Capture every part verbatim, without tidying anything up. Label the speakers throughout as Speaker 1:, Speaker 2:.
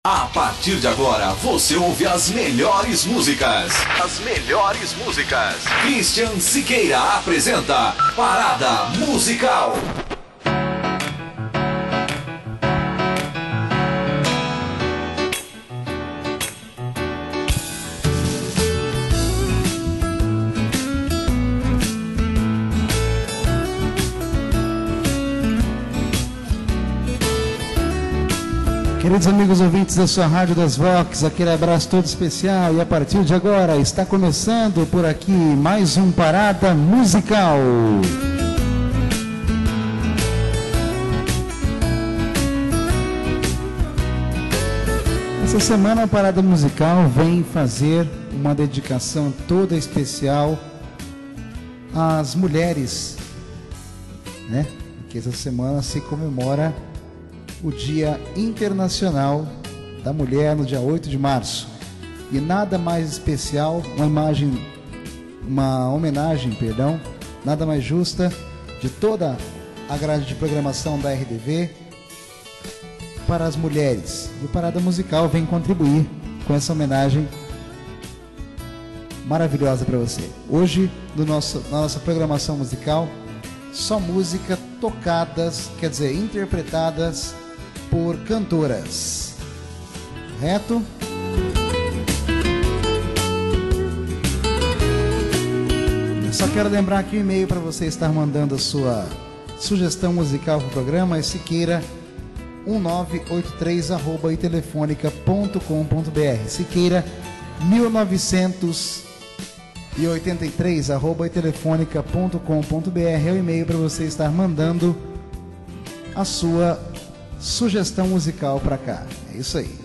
Speaker 1: A partir de agora, você ouve as melhores músicas. As melhores músicas. Christian Siqueira apresenta Parada Musical.
Speaker 2: Queridos amigos ouvintes da sua Rádio das Vox, aquele abraço todo especial e a partir de agora está começando por aqui mais um Parada Musical. Essa semana a Parada Musical vem fazer uma dedicação toda especial às mulheres, né? Porque essa semana se comemora o Dia Internacional da Mulher, no dia oito de março. E nada mais especial, uma imagem, uma homenagem, perdão, nada mais justa de toda a grade de programação da R D V para as mulheres. E o Parada Musical vem contribuir com essa homenagem maravilhosa para você. Hoje, do nosso, na nossa programação musical, só música tocadas, quer dizer, interpretadas por cantoras, correto? Eu só quero lembrar aqui o e-mail para você estar mandando a sua sugestão musical para o programa, é siqueira um nove oito três arroba itelefonica ponto com ponto br, siqueira mil novecentos e oitenta e três arroba itelefonica ponto com ponto br é o e-mail para você estar mandando a sua sugestão musical para cá. É isso aí.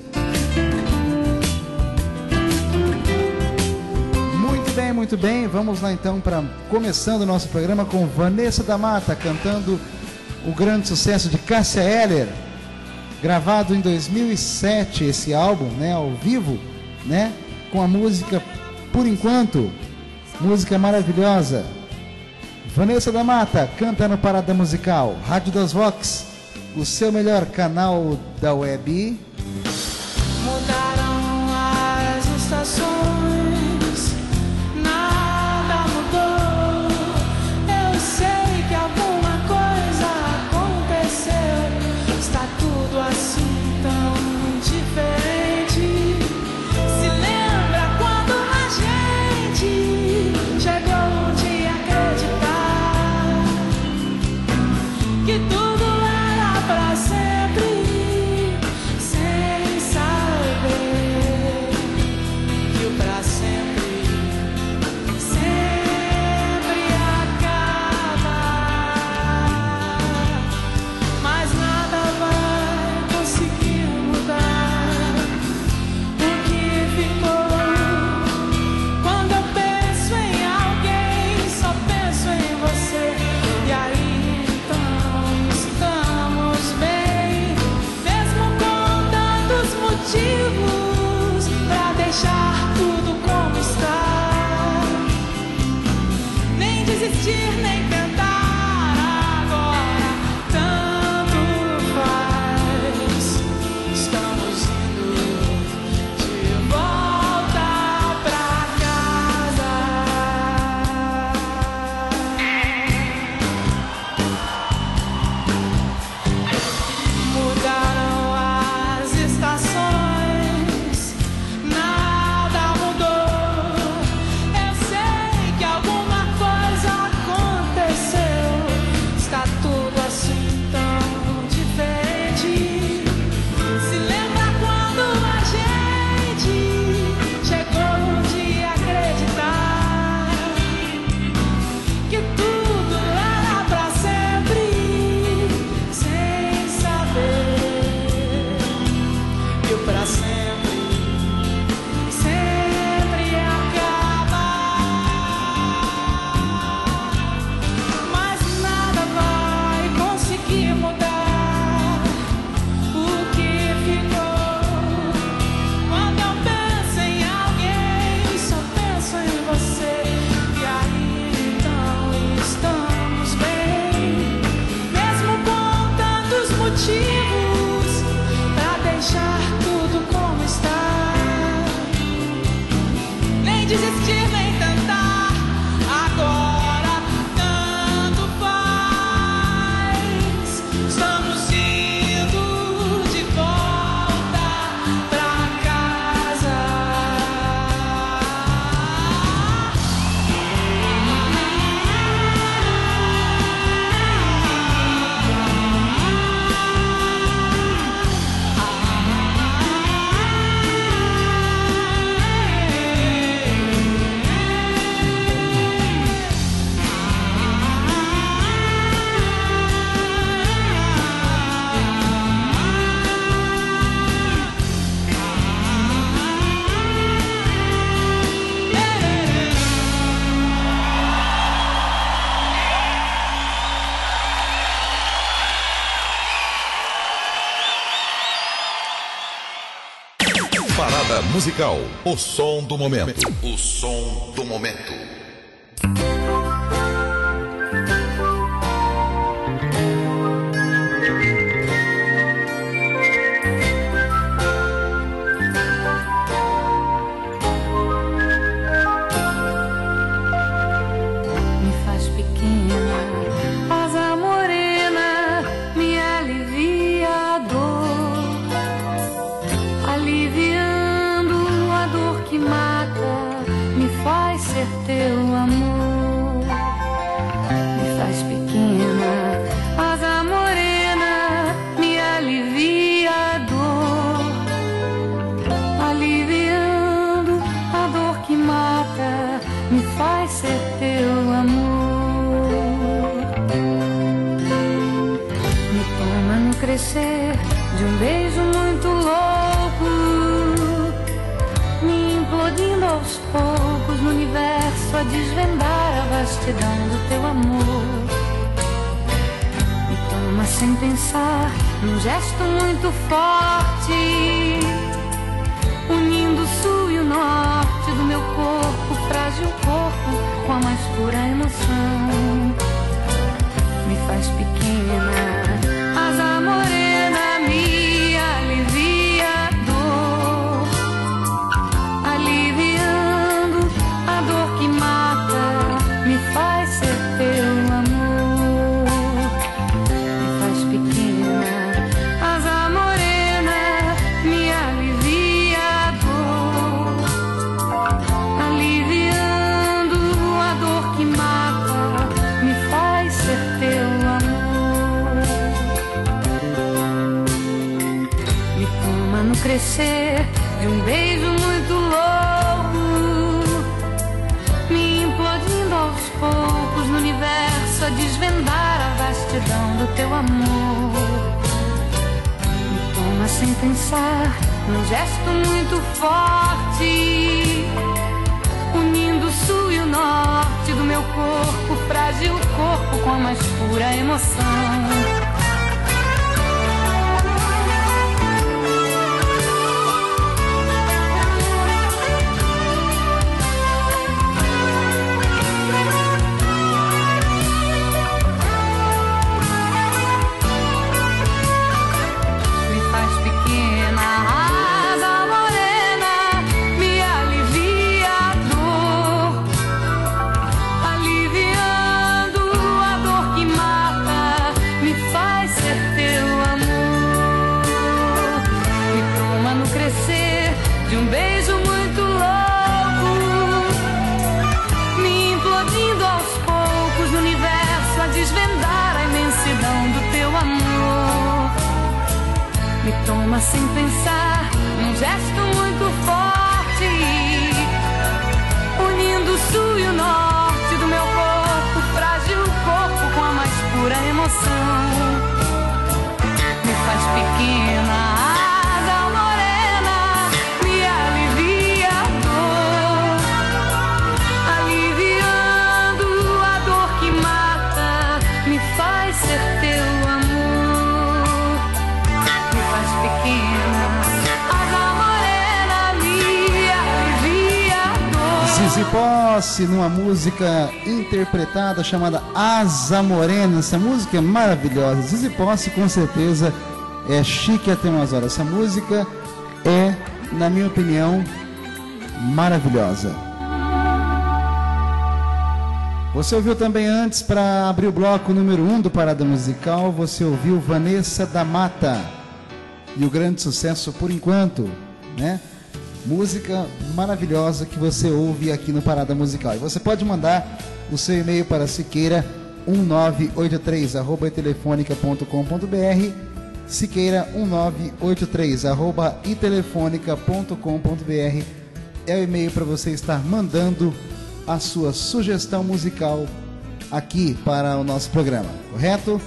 Speaker 2: Muito bem, muito bem. Vamos lá então para começando o nosso programa com Vanessa da Mata cantando o grande sucesso de Cássia Eller, gravado em dois mil e sete esse álbum, né, ao vivo, né, com a música Por Enquanto, música maravilhosa. Vanessa da Mata canta no Parada Musical, Rádio das Vox, o seu melhor canal da web.
Speaker 3: Mudaram as estações, nada mudou. Eu sei que alguma coisa aconteceu. Está tudo assim tão diferente. Se lembra quando a gente chegou de acreditar que tudo pra sempre, sem saber que o pra sempre sempre acaba, mas nada vai conseguir mudar o que ficou. Quando eu penso em alguém, só penso em você, e aí motivos pra deixar tudo como está, nem desistir, nem tentar agora, tanto faz. Estamos indo de volta pra casa. Mudaram as estações, nada mudou. Eu sei que alguma coisa aconteceu. Está tudo assim tão diferente. Se lembra quando a gente chegou de acreditar que tudo era pra sempre, sem saber que o pra sempre sempre acaba, mas nada vai conseguir mudar o que ficou. Quando eu penso em alguém, só penso em você, e aí então estamos bem, mesmo com tantos motivos pra deixar tudo como
Speaker 1: Parada musical, o som do momento. O som do momento.
Speaker 3: Teu amor me faz pequena, asa morena me alivia a dor, aliviando a dor que mata, me faz ser teu amor. Me toma no crescer de um beijo muito louco, me implodindo aos poucos no universo a desvendar a vastidão do teu amor. Me toma sem pensar, num gesto muito forte, unindo o sul e o norte do meu corpo, frágil corpo, com a mais pura emoção. Me faz pequena, asa morena me alivia a dor, aliviando a dor que mata, me faz ser teu amor. Me faz pequena, asa morena me alivia a dor, aliviando a dor que mata, me faz ser teu amor. Me toma no crescer de um beijo muito louco, me implodindo aos poucos no universo a desvendar a vastidão do teu amor. Me toma sem pensar, num gesto muito forte, unindo o sul e o norte do meu corpo, frágil corpo, com a mais pura emoção. Toma sem pensar, num gesto muito forte, unindo o sul e o norte do meu corpo, frágil corpo, com a mais pura emoção. Me faz pequena, asa morena me alivia a dor, aliviando a dor que mata, me faz ser teu amor.
Speaker 2: Zizi Posse, numa música interpretada chamada Asa Morena. Essa música é maravilhosa. Zizi Posse com certeza é chique até umas horas. Essa música é, na minha opinião, maravilhosa. Você ouviu também antes, para abrir o bloco número um do Parada Musical, você ouviu Vanessa da Mata e o grande sucesso Por Enquanto, né? Música maravilhosa que você ouve aqui no Parada Musical. E você pode mandar o seu e-mail para siqueira um nove oito três arroba itelefonica ponto com ponto br, siqueira um nove oito três arroba itelefonica ponto com ponto br é o e-mail para você estar mandando a sua sugestão musical aqui para o nosso programa, correto?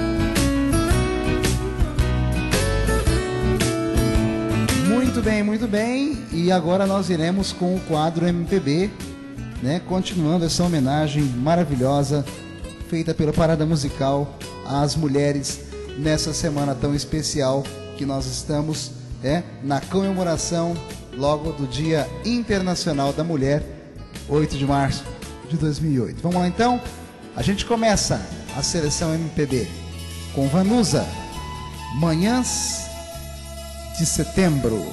Speaker 2: Muito bem, muito bem. E agora nós iremos com o quadro M P B, né? Continuando essa homenagem maravilhosa feita pela Parada Musical às mulheres nessa semana tão especial que nós estamos, né, na comemoração logo do Dia Internacional da Mulher, oito de março de dois mil e oito. Vamos lá então? A gente começa a seleção M P B com Vanusa, Manhãs de Setembro.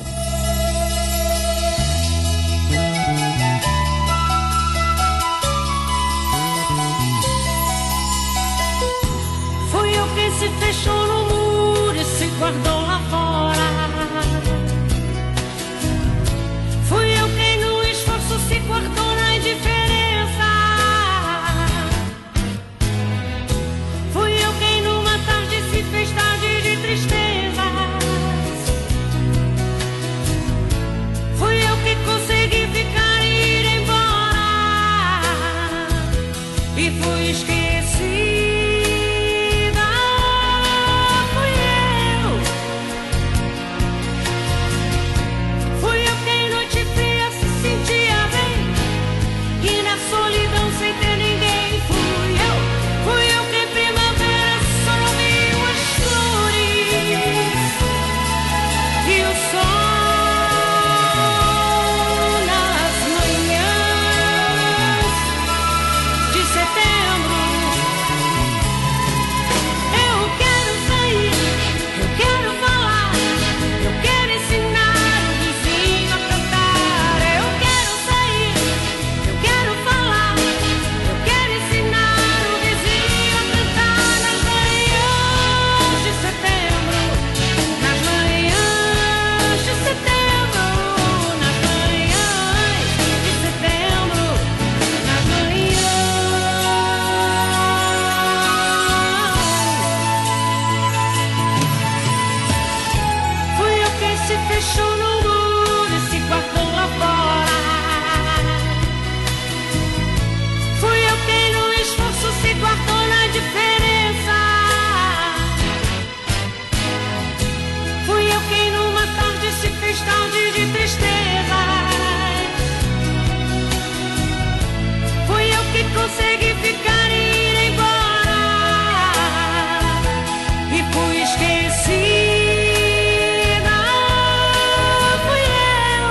Speaker 3: Fui eu quem se fechou no muro e se guardou lá fora. Fui eu quem no esforço se guardou na indiferença. Fui eu quem numa tarde se fez tarde de tristezas. Fui eu que consegui ficar e ir embora. E fui esquecida. Consegui ficar e ir embora. E fui esquecida. Fui eu.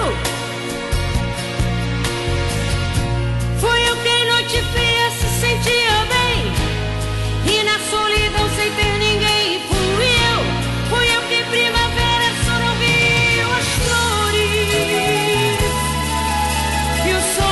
Speaker 3: Fui eu quem noite fria se sentia bem e na solidão sem ter ninguém. Fui eu. Fui eu que primavera só não viu as flores e o sol.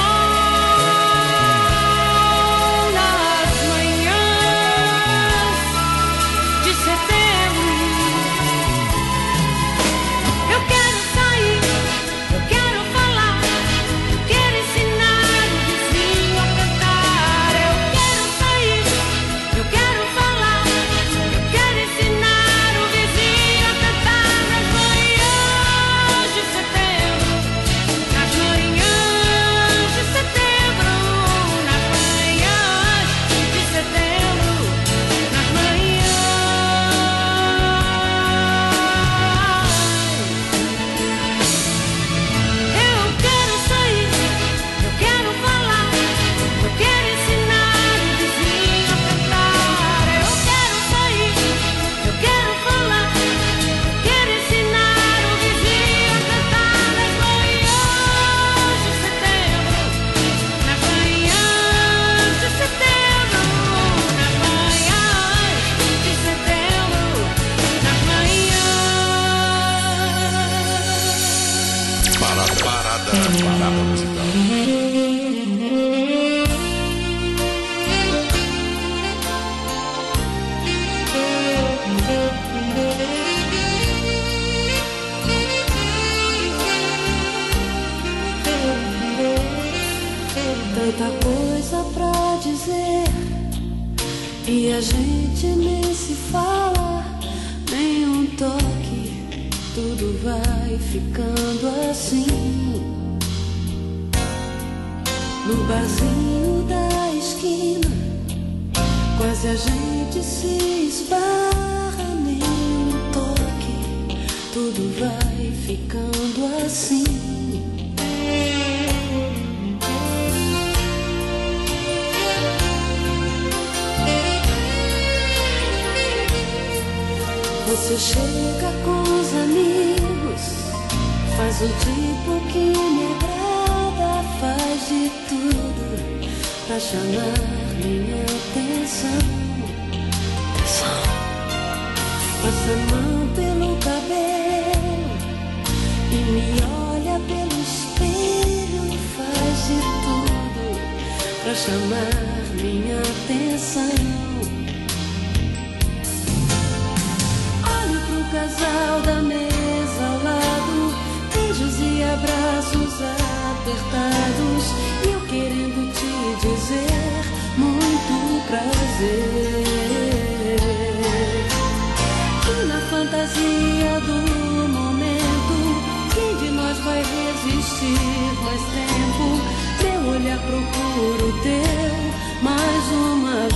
Speaker 4: Tanta coisa pra dizer e a gente nem se fala, nem um toque, tudo vai ficando assim. No barzinho da esquina, quase a gente se esbarra, nem um toque, tudo vai ficando assim. Você chega com os amigos, faz Mas o tipo que me agrada faz de tudo pra chamar minha atenção. Passa a mão pelo cabelo e me olha pelo espelho, faz de tudo pra chamar minha atenção. Olho pro casal da mesa ao lado, beijos e abraços apertados, e eu querendo te dizer muito prazer. E na fantasia do momento, quem de nós vai resistir mais tempo? Meu olhar procura o teu mais uma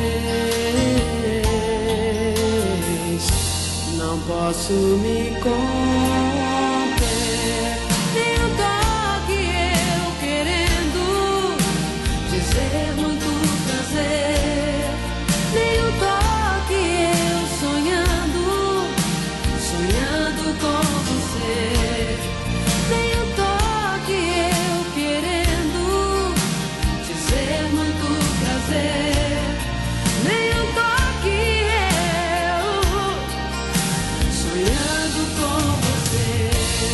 Speaker 4: vez. Não posso me conter, nem o toque eu querendo dizer muito prazer, nem o toque eu sonhando, sonhando com você, nem o toque eu querendo dizer muito prazer, nem o toque eu sonhando com você.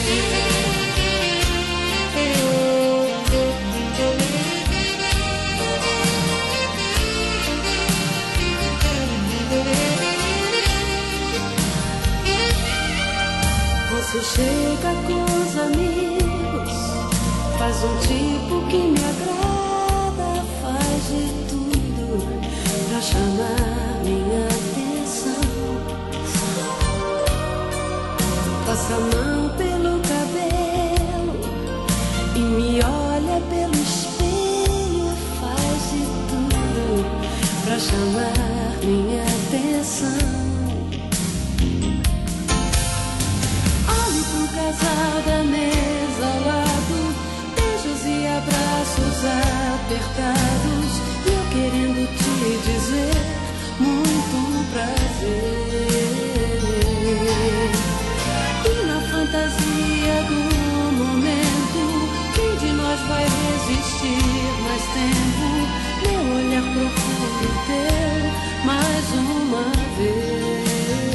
Speaker 4: Você chega com os amigos, faz um tipo que me agrada, faz de tudo pra chamar minha atenção. Passa a mão pelo cabelo e me olha pelo espelho, faz de tudo pra chamar minha atenção. Olho pro casal da mesa ao lado, beijos e abraços apertados, e eu querendo te dizer muito prazer. E na fantasia do momento, quem de nós vai resistir mais tempo? Meu olhar procura o teu mais uma vez.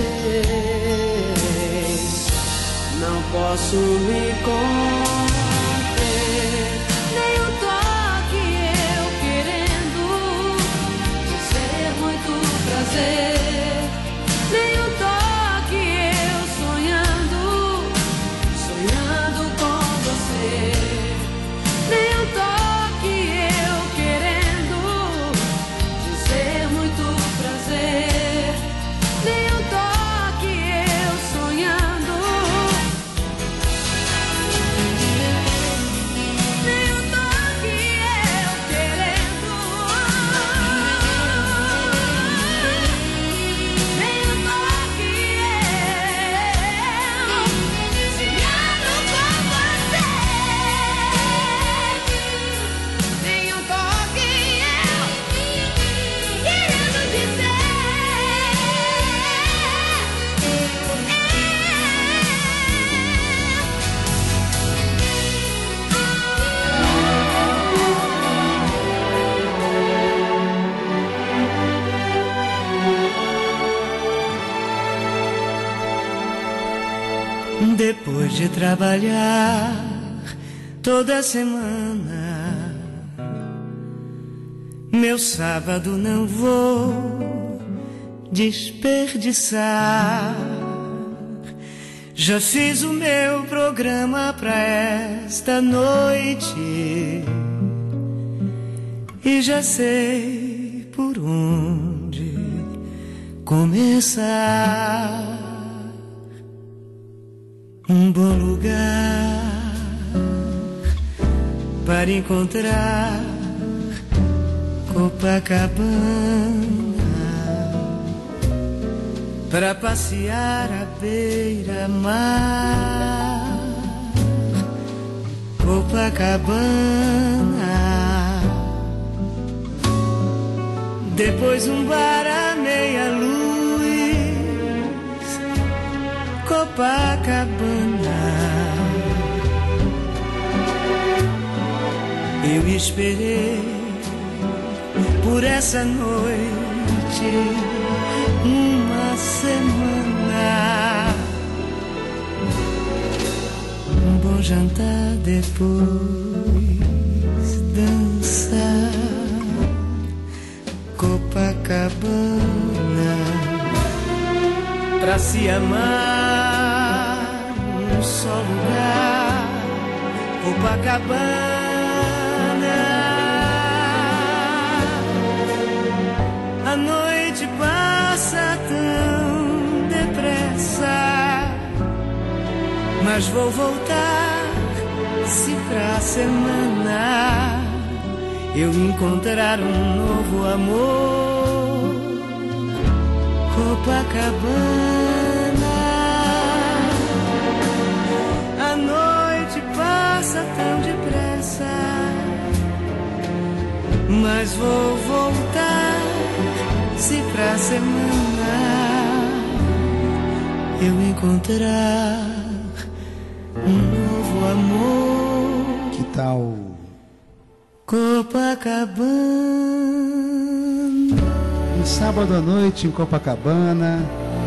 Speaker 4: Não posso me conter, nem o toque eu querendo dizer muito prazer, nem o toque eu sonhando, sonhando com você, nem o toque eu querendo dizer muito prazer, nem o toque eu sonhando, nem o toque eu querendo, nem o toque eu sonhando com você, nem o toque eu querendo dizer.
Speaker 5: Depois de trabalhar toda semana, meu sábado não vou desperdiçar. Já fiz o meu programa pra esta noite e já sei por onde começar. Um bom lugar para encontrar Copacabana, para passear à beira-mar. Copacabana, depois um bar à meia-luz. Copacabana, eu esperei por essa noite uma semana. Um bom jantar, depois dançar Copacabana, pra se amar num só lugar. Copacabana, a noite passa tão depressa, mas vou voltar se pra semana eu encontrar um novo amor. Copacabana, a noite passa tão depressa, mas vou voltar se pra semana eu encontrar um novo amor.
Speaker 2: Que tal
Speaker 5: Copacabana?
Speaker 2: Um sábado à noite em Copacabana,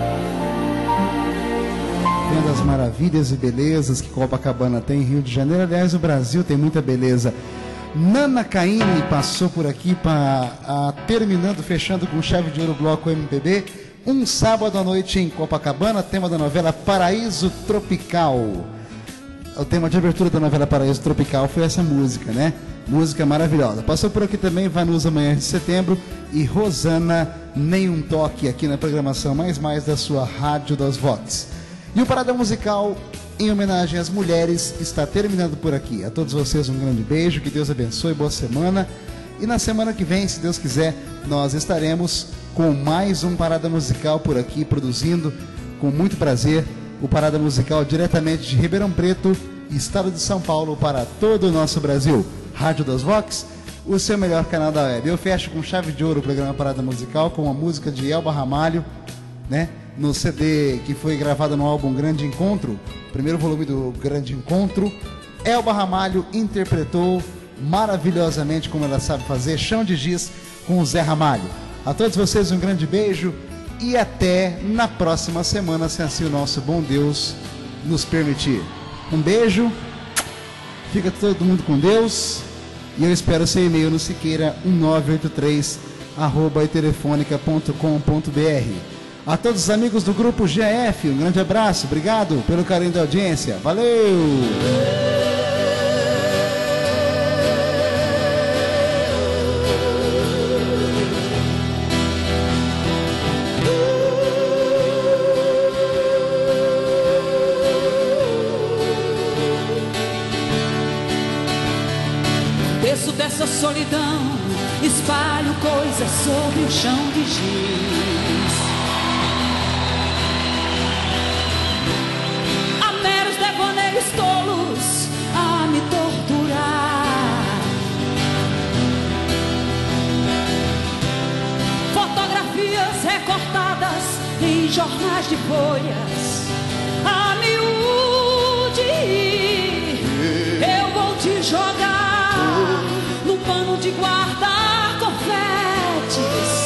Speaker 2: vendo as maravilhas e belezas que Copacabana tem em Rio de Janeiro. Aliás, o Brasil tem muita beleza. Nana Caymmi passou por aqui, pra, terminando, fechando com chave de ouro o bloco M P B. Um sábado à noite em Copacabana, tema da novela Paraíso Tropical. O tema de abertura da novela Paraíso Tropical foi essa música, né? Música maravilhosa. Passou por aqui também Vanusa Manhã de Setembro e Rosana Nenhum Toque, aqui na programação Mais Mais da sua Rádio das Vox. E o Parada Musical, em homenagem às mulheres, está terminando por aqui. A todos vocês um grande beijo, que Deus abençoe, boa semana. E na semana que vem, se Deus quiser, nós estaremos com mais um Parada Musical por aqui, produzindo com muito prazer o Parada Musical diretamente de Ribeirão Preto, estado de São Paulo, para todo o nosso Brasil. Rádio das Vox, o seu melhor canal da web. Eu fecho com chave de ouro o programa Parada Musical com a música de Elba Ramalho, né? No C D que foi gravado no álbum Grande Encontro, primeiro volume do Grande Encontro. Elba Ramalho interpretou maravilhosamente, como ela sabe fazer, Chão de Giz com o Zé Ramalho. A todos vocês um grande beijo e até na próxima semana, se assim o nosso bom Deus nos permitir. Um beijo, fica todo mundo com Deus e eu espero seu e-mail no siqueira um nove oito três arroba itelefônica ponto com ponto br. A todos os amigos do Grupo G F, um grande abraço, obrigado pelo carinho da audiência, valeu!
Speaker 6: Desço dessa solidão, espalho coisas sobre o chão de giz. Há meros devaneios tolos a me torturar. Fotografias recortadas em jornais de folhas a miúde. Eu vou te jogar no pano de guardar confetes.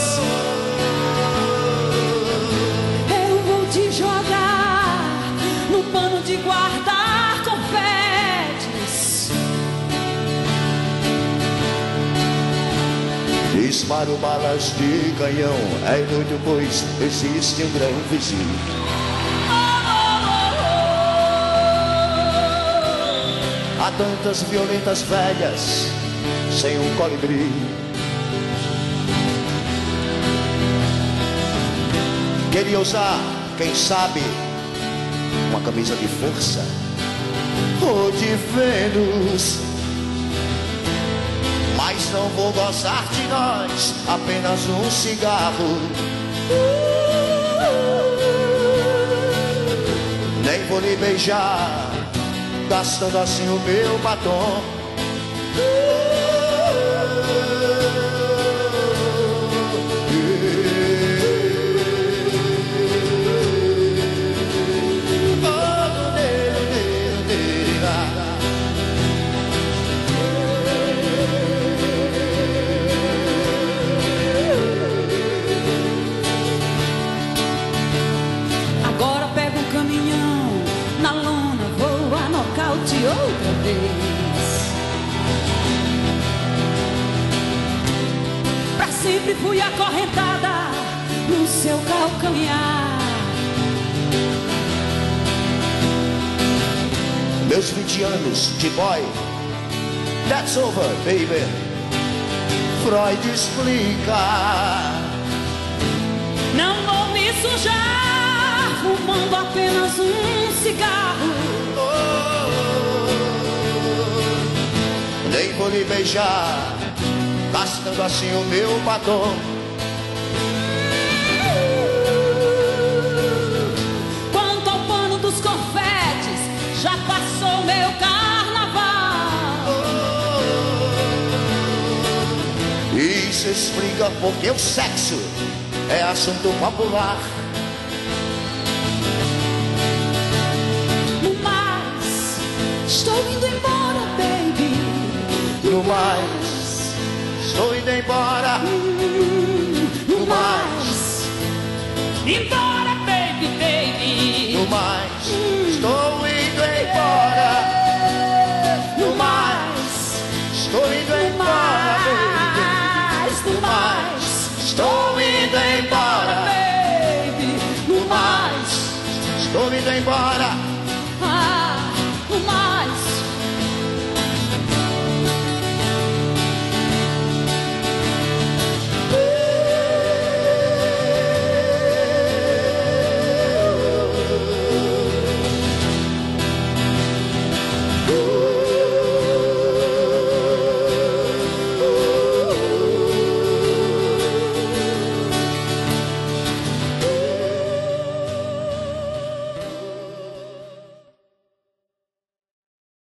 Speaker 6: Eu vou te jogar no pano de guardar confetes.
Speaker 7: Disparo balas de canhão, é inútil pois existe um grão vizinho. Há tantas violentas velhas sem um colibri. Queria usar, quem sabe, uma camisa de força ou de Vênus, mas não vou gozar de nós, apenas um cigarro. Nem vou lhe beijar, gastando assim o meu batom.
Speaker 6: volte outra vez. Pra sempre fui acorrentada no seu calcanhar.
Speaker 7: Meus vinte anos de boy, that's over, baby. Freud explica.
Speaker 6: Não vou me sujar fumando apenas um cigarro.
Speaker 7: Oh, nem vou lhe beijar, gastando assim o meu batom.
Speaker 6: Quanto ao pano dos confetes, já passou meu carnaval.
Speaker 7: Oh, isso explica porque o sexo é assunto popular.
Speaker 6: No mais, estou indo embora, baby.
Speaker 7: No mais, estou indo embora. No mais,
Speaker 6: embora.